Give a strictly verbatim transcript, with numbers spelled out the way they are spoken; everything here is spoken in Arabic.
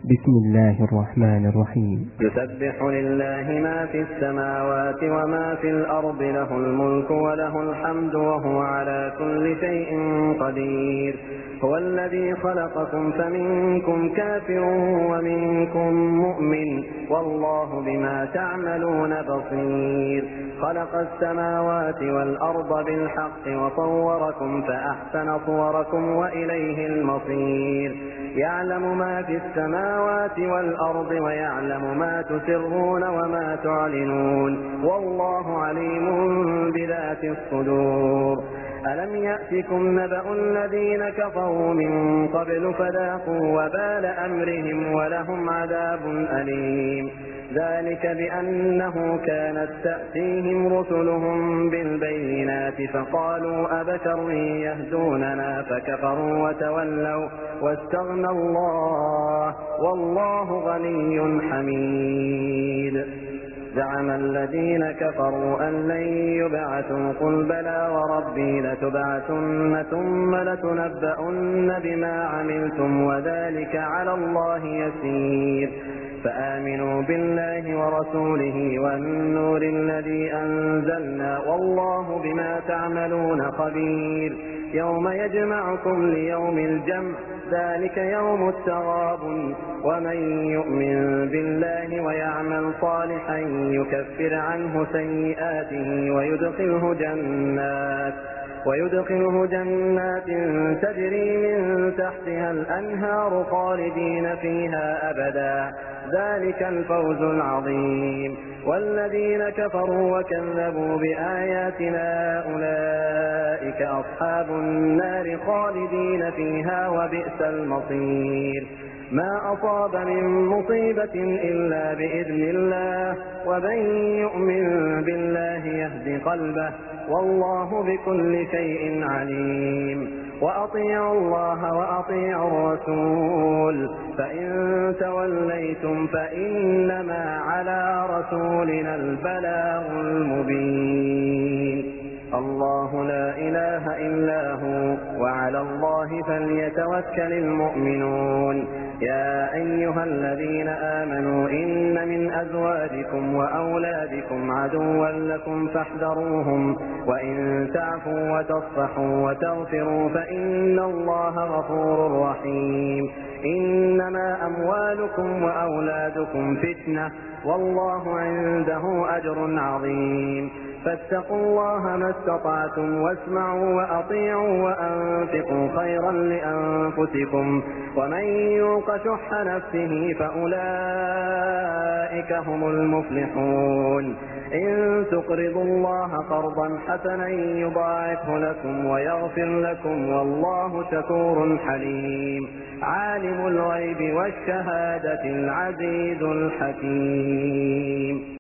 بسم الله الرحمن الرحيم. يسبح لله ما في السماوات وما في الأرض، له الملك وله الحمد وهو على كل شيء قدير. هو الذي خلقكم فمنكم كافر ومنكم مؤمن، والله بما تعملون بصير. خلق السماوات والأرض بالحق وصوركم فأحسن صوركم وإليه المصير. يعلم ما في السماوات والأرض ويعلم ما تسرون وما تعلنون، والله عليم بذات الصدور. ألم يأتكم نبأ الذين كفروا من قبل فذاقوا وبال أمرهم ولهم عذاب أليم. ذلك بأنه كانت تأتيهم رسلهم بالبينات فقالوا أبشر يهدوننا فكفروا وتولوا واستغنى الله والله غني حميد. زعم الذين كفروا أن لن يبعثوا، قل بلى وربي لتبعثن ثم لتنبؤن بما عملتم وذلك على الله يسير. فآمنوا بالله ورسوله والنور الذي أنزلنا، والله بما تعملون خبير. يوم يجمعكم ليوم الجمع، ذلك يوم التغابن. ومن يؤمن بالله ويعمل صالحا يكفر عنه سيئاته ويدخله جنات ويدخله جنات تجري من تحتها الأنهار خالدين فيها أبدا، ذلك الفوز العظيم. والذين كفروا وكذبوا بآياتنا أولئك أصحاب النار خالدين فيها وبئس المصير. ما أصاب من مصيبة إلا بإذن الله، ومن يؤمن بالله يهد قلبه، والله بكل شيء عليم. وأطيعوا الله وأطيعوا الرسول، فإن توليتم فإنما على رسولنا البلاغ المبين. الله لا إله إلا هو، وعلى الله فليتوكل المؤمنون. يا أيها الذين آمنوا إن من أزواجكم وأولادكم عدوا لكم فاحذروهم، وإن تعفوا وتصفحوا وتغفروا فإن الله غفور رحيم. إنما أموالكم وأولادكم فتنة، والله عنده أجر عظيم. فاتقوا الله ما استطعتم واسمعوا وأطيعوا وأنفقوا خيرا لأنفسكم، ومن يوق شح نفسه فأولئك هم المفلحون. إن تقرضوا الله قرضا حسنا يضاعفه لكم ويغفر لكم، والله شكور حليم. عالم الغيب والشهادة العزيز الحكيم.